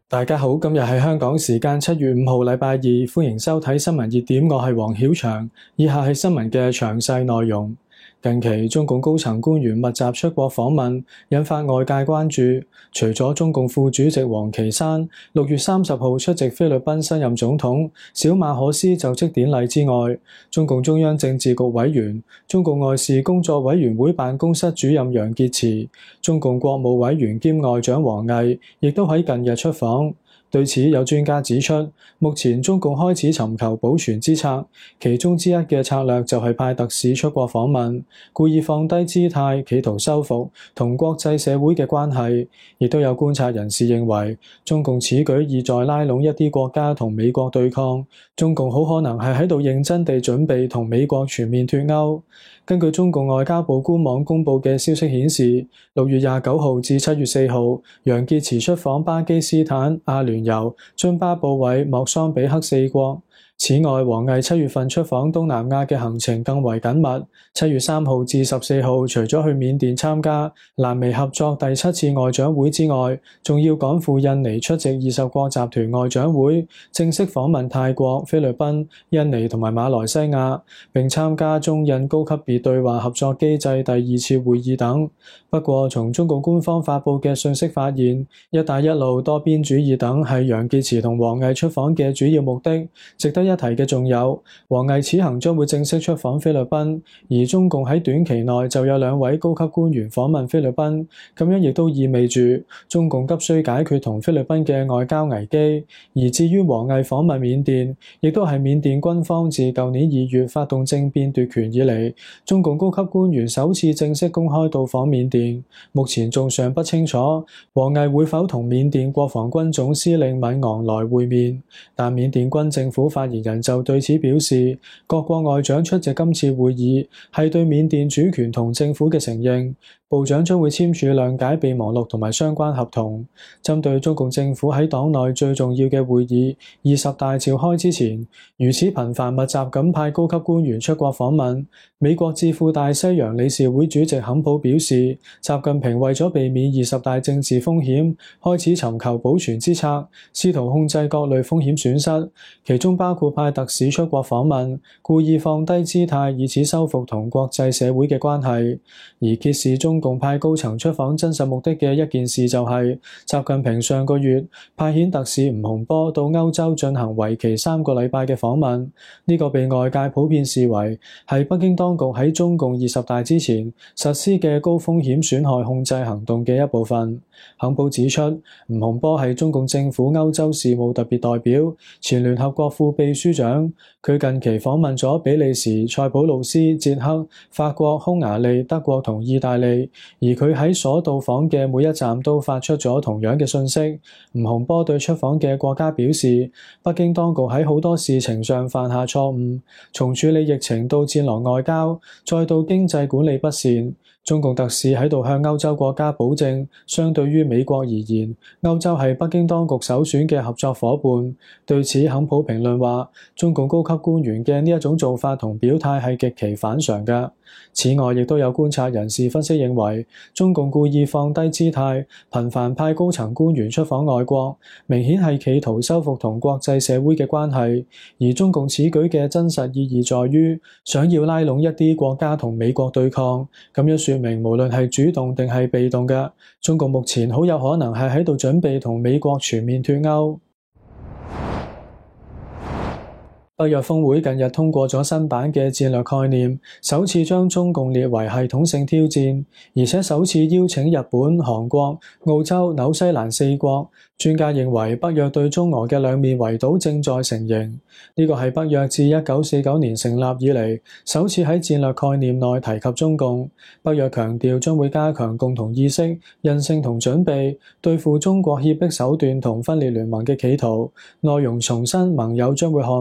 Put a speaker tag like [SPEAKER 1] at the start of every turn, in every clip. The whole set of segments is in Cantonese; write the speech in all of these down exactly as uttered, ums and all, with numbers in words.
[SPEAKER 1] 大家好，今日係香港時間七月五號禮拜二，歡迎收睇新聞熱點，我係黃曉翔。以下係新聞嘅詳細內容。近期中共高層官員密集出國訪問，引發外界關注。除咗中共副主席王岐山六月三十號出席菲律賓新任總統小馬可斯就職典禮之外，中共中央政治局委員、中共外事工作委員會辦公室主任楊潔篪、中共國務委員兼外長王毅亦都喺近日出訪。對此，有專家指出，目前中共開始尋求保全之策，其中之一嘅策略就係派特使出國訪問，故意放低姿態，企圖修復同國際社會嘅關係。亦都有觀察人士認為，中共此舉意在拉攏一啲國家同美國對抗，中共好可能係喺度認真地準備同美國全面脫鈎。根據中共外交部官網公佈嘅消息顯示，六月廿九號至七月四號，楊潔篪出訪巴基斯坦、阿聯酋、津巴布韋、莫桑比克四國。此外，王毅七月份出訪東南亞嘅行程更為緊密。七月三號至十四號，除咗去緬甸參加瀾湄合作第七次外長會之外，仲要趕赴印尼出席二十國集團外長會，正式訪問泰國、菲律賓、印尼同埋馬來西亞，並參加中印高級別對話合作機制第二次會議等。不過，從中共官方發布嘅信息發現，一帶一路、多邊主義等係楊潔篪同王毅出訪嘅主要目的。值得一提嘅仲有，王毅此行將會正式出訪菲律賓，而中共喺短期內就有兩位高級官員訪問菲律賓，咁樣亦都意味住中共急需解決同菲律賓嘅外交危機。而至於王毅訪問緬甸，亦都係緬甸軍方自舊年二月發動政變奪權以嚟，中共高級官員首次正式公開到訪緬甸。目前仲尚不清楚王毅會否同緬甸國防軍總司令敏昂萊會面，但緬甸軍政府發言人就對此表示，各國外長出席今次會議係對緬甸主權同政府嘅承認，部長將會簽署諒解備忘錄同埋相關合同。針對中共政府喺黨內最重要嘅會議二十大召開之前，如此頻繁密集咁派高級官員出國訪問，美國智庫大西洋理事會主席坎普表示，習近平為咗避免二十大政治風險，開始尋求保全之策，試圖控制各類風險損失，其中包括派特使出國訪問，故意放低姿態，以此修復同國際社會嘅關係。而揭示中共派高層出訪真實目的嘅一件事就係、是，習近平上個月派遣特使吳洪波到歐洲進行為期三個禮拜嘅訪問，呢、這個被外界普遍視為係北京當局喺中共二十大之前實施嘅高風險損害控制行動嘅一部分。肯普指出，吳洪波係中共政府歐洲事務特別代表、前聯合國副秘書長，佢近期訪問咗比利時、塞浦路斯、捷克、法國、匈牙利、德國同意大利，而佢喺所到訪嘅每一站都發出咗同樣嘅信息。吳洪波對出訪嘅國家表示，北京當局喺好多事情上犯下錯誤，從處理疫情到戰狼外交，再到經濟管理不善。中共特使喺度向歐洲國家保證，相對於美國而言，歐洲係北京當局首選嘅合作夥伴。對此，肯普評論話，中共高級官員嘅呢一種做法同表態係極其反常嘅。此外，亦都有觀察人士分析認為，中共故意放低姿態，頻繁派高層官員出訪外國，明顯係企圖修復同國際社會嘅關係。而中共此舉嘅真實意義在於，想要拉攏一啲國家同美國對抗，咁樣說明無論係主動定係被動嘅，中共目前好有可能係喺度準備同美國全面脫鈎。北約峰會近日通過咗新版嘅戰略概念，首次將中共列為系統性挑戰，而且首次邀請日本、韓國、澳洲、紐西蘭四國。專家認為，北約對中俄嘅兩面圍堵正在成形。呢個係北約自一九四九年成立以嚟，首次喺戰略概念內提及中共。北約強調將會加強共同意識、韌性同準備，對付中國脅迫手段同分裂聯盟嘅企圖。內容重申盟友將會捍衛國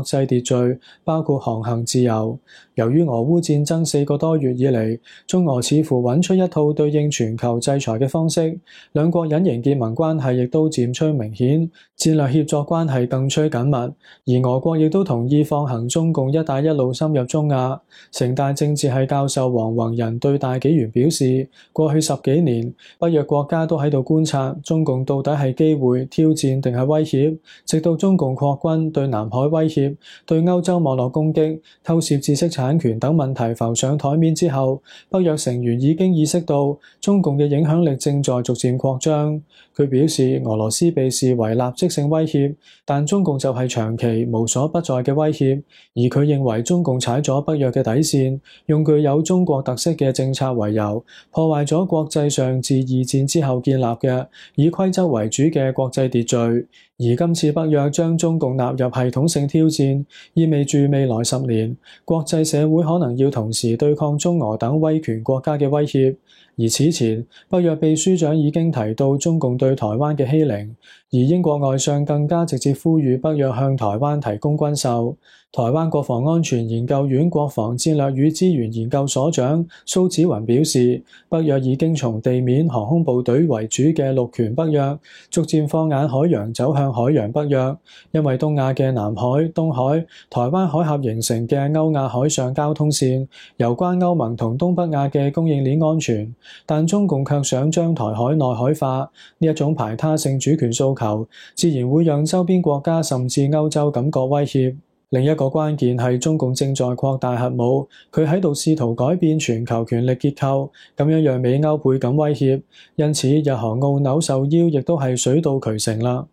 [SPEAKER 1] 際秩序，包括航行自由。由於俄烏戰爭四個多月以嚟，中俄似乎揾出一套對應全球制裁嘅方式，兩國隱形結盟關係亦都漸趨明顯，戰略協作關係更趨緊密。而俄國亦都同意放行中共一帶一路深入中亞。城大政治系教授黃宏仁對大紀元表示，過去十幾年，北約國家都喺度觀察中共到底係機會、挑戰定係威脅，直到中共擴軍、對南海威脅、對歐洲網絡攻擊、偷竊知識產權等問題浮上台面之後，北約成員已經意識到中共嘅影響力正在逐漸擴張。佢表示，俄羅斯被視為立即性威脅，但中共就係長期無所不在嘅威脅。而佢認為中共踩咗北約嘅底線，用具有中國特色嘅政策為由，破壞咗國際上自二戰之後建立嘅以規則為主嘅國際秩序。而今次北約將中共納入系統性挑戰，意味住未來十年國際社會可能要同時對抗中俄等威權國家嘅威脅。而此前，北約秘書長已經提到中共對台灣嘅欺凌，而英國外相更加直接呼籲北約向台灣提供軍售。台灣國防安全研究院國防戰略與資源研究所長蘇紫雲表示，北約已經從地面航空部隊為主嘅陸權北約，逐漸放眼海洋走向海洋北約，因為東亞嘅南海、東海、台灣海峽形成嘅歐亞海上交通線，攸關歐盟同東北亞嘅供應鏈安全。但中共卻想將台海內海化，呢一種排他性主權訴求，自然會讓周邊國家甚至歐洲感覺威脅。另一個關鍵係中共正在擴大核武，佢喺度試圖改變全球權力結構，咁樣讓美歐倍感威脅。因此，日韓澳紐受邀亦都係水到渠成啦。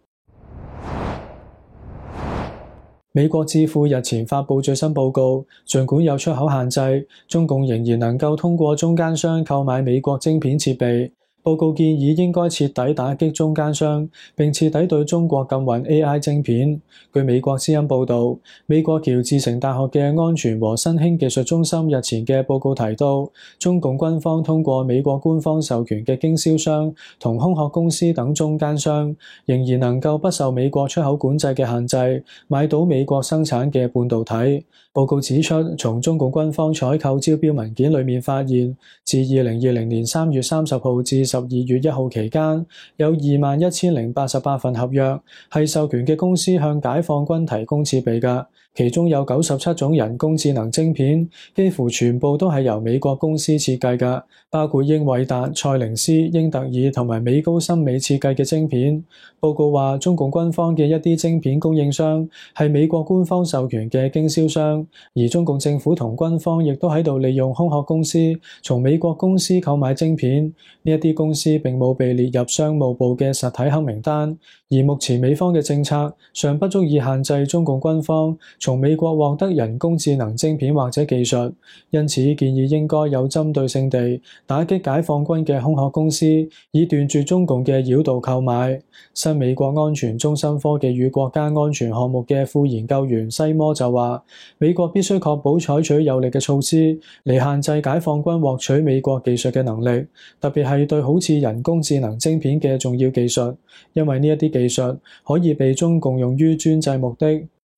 [SPEAKER 1] 美國智庫日前發布最新報告，儘管有出口限制，中共仍然能夠通過中間商購買美國晶片設備。報告建議應該徹底打擊中間商，並徹底對中國禁運 A I 晶片。據美國之音報導，美國喬治城大學嘅安全和新興技術中心日前嘅報告提到，中共軍方通過美國官方授權嘅經銷商同空殼公司等中間商，仍然能夠不受美國出口管制嘅限制，買到美國生產嘅半導體。報告指出，從中共軍方採購招標文件裏面發現，自二零二零年三月三十號至十二月一號期間，有二萬一千零八十八份合約係授權嘅公司向解放軍提供設備㗎。其中有九十七種人工智能晶片，幾乎全部都係由美國公司設計嘅，包括英偉達、賽靈思、英特爾同埋美高森美設計嘅晶片。報告話，中共軍方嘅一啲晶片供應商係美國官方授權嘅經銷商，而中共政府同軍方亦都喺度利用空殼公司從美國公司購買晶片。呢一啲公司並冇被列入商務部嘅實體黑名單，而目前美方嘅政策尚不足以限制中共軍方從美國獲得人工智能晶片或者技術，因此建議應該有針對性地打擊解放軍嘅空殼公司，以斷絕中共嘅繞道購買。新美國安全中心科技與國家安全項目嘅副研究員西摩就話，美國必須確保採取有力嘅措施嚟限制解放軍獲取美國技術嘅能力，特別係對好似人工智能晶片嘅重要技術，因為呢一啲技術可以被中共用於專制目的。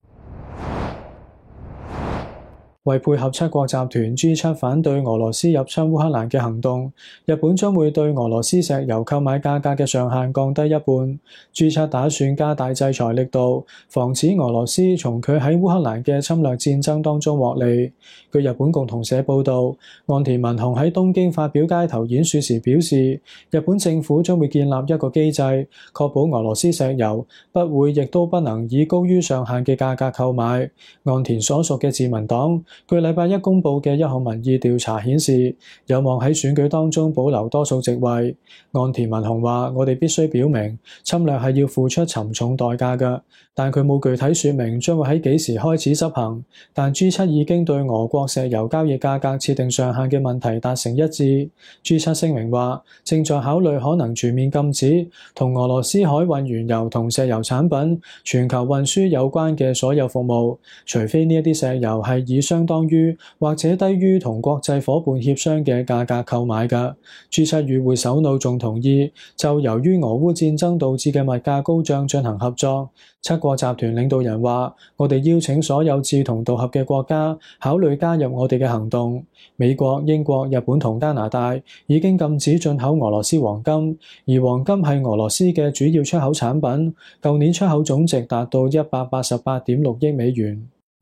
[SPEAKER 1] 為配合七國集團 G 七 反對俄羅斯入侵烏克蘭嘅行動，日本將會對俄羅斯石油購買價格嘅上限降低一半。G 七 打算加大制裁力度，防止俄羅斯從佢喺烏克蘭嘅侵略戰爭當中獲利。據日本共同社報導，岸田文雄喺東京發表街頭演說時表示，日本政府將會建立一個機制，確保俄羅斯石油不會亦都不能以高於上限嘅價格購買。岸田所屬嘅自民黨據禮拜一公佈嘅一項民意調查顯示，有望喺選舉當中保留多數席位。岸田文雄話：我哋必須表明，侵略係要付出沉重代價嘅，但佢冇具體説明將會喺幾時開始執行。但 G 七 已經對俄國石油交易價格設定上限嘅問題達成一致。G 七 聲明話，正在考慮可能全面禁止同俄羅斯海運原油同石油產品全球運輸有關嘅所有服務，除非呢一啲石油係以相相當於或者低於同國際夥伴協商嘅價格購買嘅。G 七與會首腦仲同意就由於俄烏戰爭導致嘅物價高漲進行合作。七國集團領導人話：我哋邀請所有志同道合嘅國家考慮加入我哋嘅行動。美國、英國、日本同加拿大已經禁止進口俄羅斯黃金，而黃金係俄羅斯嘅主要出口產品，舊年出口總值達到一百八十八點六億美元。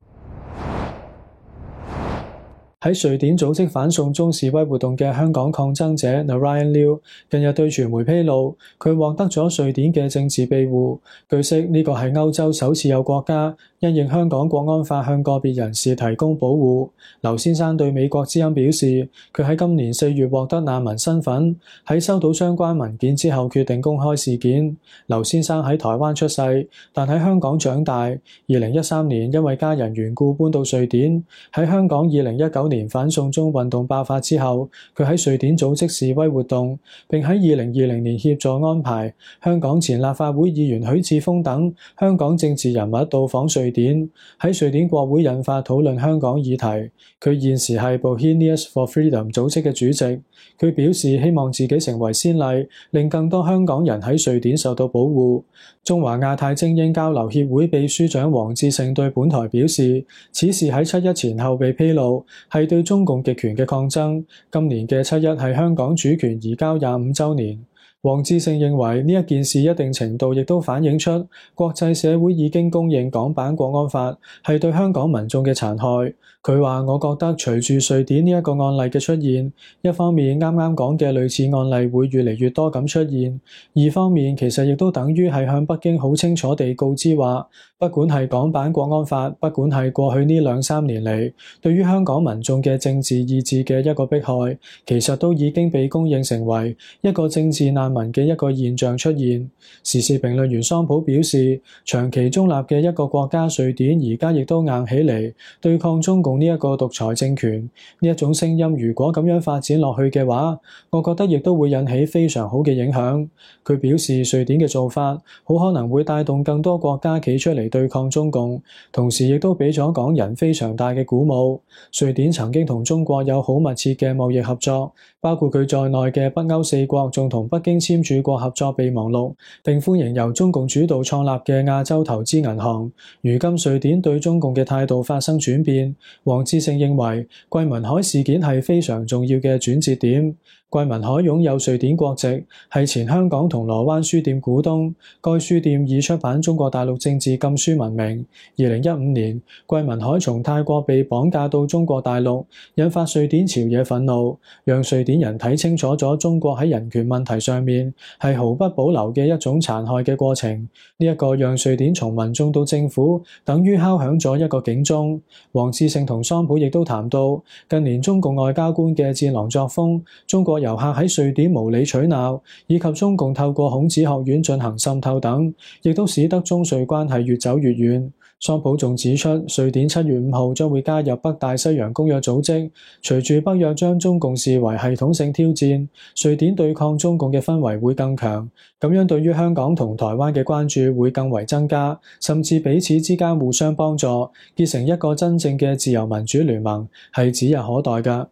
[SPEAKER 1] 喺瑞典組織反送中示威活動嘅香港抗爭者 Narayan Liu 近日對傳媒披露，佢獲得咗瑞典嘅政治庇護。據悉，呢個係歐洲首次有國家因應香港國安法向個別人士提供保護。劉先生對美國之音表示，佢喺今年四月獲得難民身份，喺收到相關文件之後決定公開事件。劉先生喺台灣出世，但喺香港長大。二零一三年因為家人緣故搬到瑞典。喺香港二零一九年年反送中運動爆發之後，佢喺瑞典組織示威活動，並喺二零二零年協助安排香港前立法會議員許智峰等香港政治人物到訪瑞典，喺瑞典國會引發討論香港議題。佢現時係 Bohemians for Freedom 組織嘅主席。佢表示希望自己成為先例，令更多香港人喺瑞典受到保護。中華亞太精英交流協會秘書長黃志勝對本台表示，此事喺七一前後被披露，係對中共極權嘅抗爭。今年嘅七一係香港主權移交廿五週年。黃志勝認為呢一件事一定程度亦都反映出國際社會已經公認港版國安法係對香港民眾嘅殘害。佢話：我覺得隨住瑞典呢一個案例嘅出現，一方面啱啱講嘅類似案例會越嚟越多咁出現，二方面其實亦都等於係向北京好清楚地告知話，不管係港版國安法，不管係過去呢兩三年嚟對於香港民眾嘅政治意志嘅一個迫害，其實都已經被公認成為一個政治難民嘅一個現象出現。時事評論員桑普表示，長期中立嘅一個國家瑞典而家亦都硬起嚟對抗中共呢一個獨裁政權。呢一種聲音如果咁樣發展落去嘅話，我覺得亦都會引起非常好嘅影響。佢表示，瑞典嘅做法好可能會帶動更多國家企出嚟對抗中共，同時亦都俾咗港人非常大嘅鼓舞。瑞典曾經同中國有好密切嘅貿易合作，包括佢在內嘅北歐四國仲同北京簽署過合作備忘錄，並歡迎由中共主導創立嘅亞洲投資銀行。如今瑞典對中共嘅態度發生轉變，黃志勝認為桂民海事件係非常重要嘅轉折點。桂民海擁有瑞典國籍，係前香港銅鑼灣書店股東。該書店以出版中國大陸政治禁書聞名。二零一五年，桂民海從泰國被綁架到中國大陸，引發瑞典朝野憤怒，讓瑞典人睇清楚咗中國喺人權問題上面係毫不保留嘅一種殘害嘅過程。呢一個讓瑞典從民眾到政府等於敲響咗一個警鐘。黃志勝同桑普亦都談到近年中共外交官嘅戰狼作風，中國遊客喺瑞典無理取鬧，以及中共透過孔子學院進行滲透等，亦都使得中瑞關係越走越遠。桑普仲指出，瑞典七月五號將會加入北大西洋公約組織，隨住北約將中共視為系統性挑戰，瑞典對抗中共嘅氛圍會更強，咁樣對於香港同台灣嘅關注會更為增加，甚至彼此之間互相幫助，結成一個真正嘅自由民主聯盟，係指日可待㗎。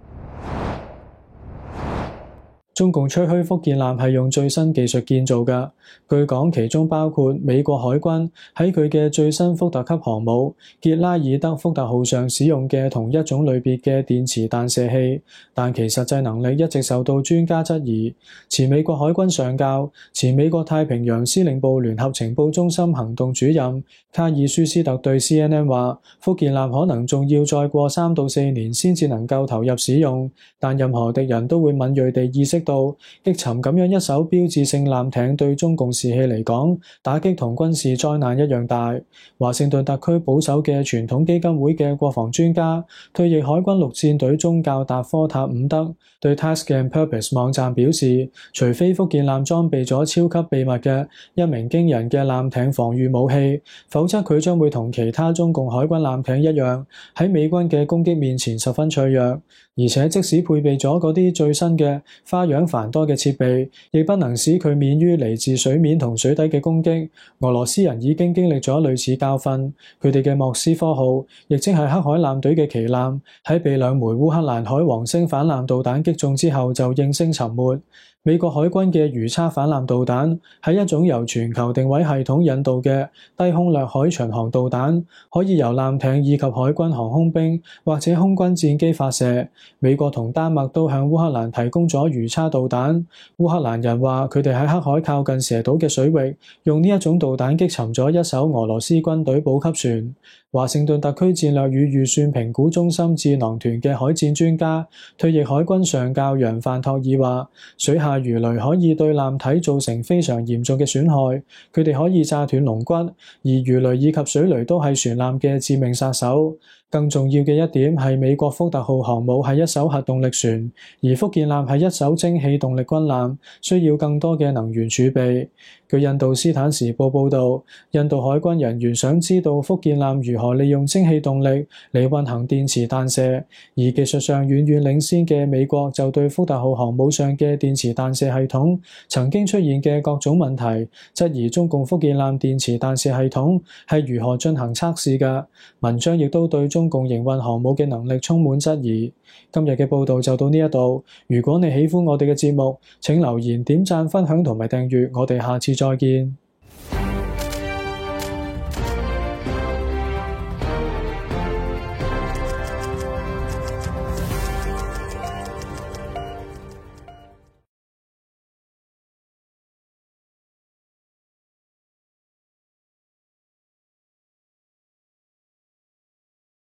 [SPEAKER 1] 中共吹噓福建艦係用最新技術建造嘅，據講其中包括美國海軍喺佢嘅最新福特級航母傑拉爾德福特號上使用嘅同一種類別嘅電磁彈射器，但其實際能力一直受到專家質疑。前美國海軍上校、前美國太平洋司令部聯合情報中心行動主任卡爾舒斯特對 C N N 話，福建艦可能仲要再過三到四年先至能夠投入使用，但任何敵人都會敏銳地意識到擊沉咁樣一艘標誌性艦艇對中共士氣嚟講，打擊同軍事災難一樣大。華盛頓特區保守嘅傳統基金會嘅國防專家、退役海軍陸戰隊中校達科塔伍德對 Task and Purpose 網站表示，除非福建艦裝備咗超級秘密嘅一名驚人嘅艦艇防禦武器，否則佢將會同其他中共海軍艦艇一樣，喺美軍嘅攻擊面前十分脆弱。而且即使配備咗嗰啲最新嘅花樣樣繁多嘅設備，亦不能使佢免於嚟自水面同水底嘅攻擊。俄羅斯人已經經歷咗類似教訓，佢哋嘅莫斯科號，亦即係黑海艦隊嘅旗艦，喺被兩枚烏克蘭海王星反艦導彈擊中之後就應聲沉沒。美國海軍嘅魚叉反艦導彈係一種由全球定位系統引導嘅低空掠海巡航導彈，可以由艦艇以及海軍航空兵或者空軍戰機發射。美國同丹麥都向烏克蘭提供咗魚叉導彈。烏克蘭人話佢哋喺黑海靠近蛇島嘅水域，用呢一種導彈擊沉咗一艘俄羅斯軍隊補給船。華盛頓特區戰略與預算評估中心智囊團嘅海戰專家、退役海軍上校楊范托爾話：水下魚雷可以對艦體造成非常嚴重嘅損害，佢哋可以炸斷龍骨，而魚雷以及水雷都係船艦嘅致命殺手。更重要嘅一點係美國福特號航母係一艘核動力船，而福建艦係一艘蒸汽動力軍艦，需要更多嘅能源儲備。據印度斯坦時報報導，印度海軍人員想知道福建艦如何利用蒸汽動力嚟運行電磁彈射，而技術上遠遠領先嘅美國就對福特號航母上嘅電磁彈射系統曾經出現嘅各種問題，質疑中共福建艦電磁彈射系統係如何進行測試嘅。文章亦都對中共營運航母嘅能力充滿質疑。今日嘅報導就到呢一度，如果你喜歡我哋嘅節目，請留言、點讚、分享同埋訂閱，我哋下次再見。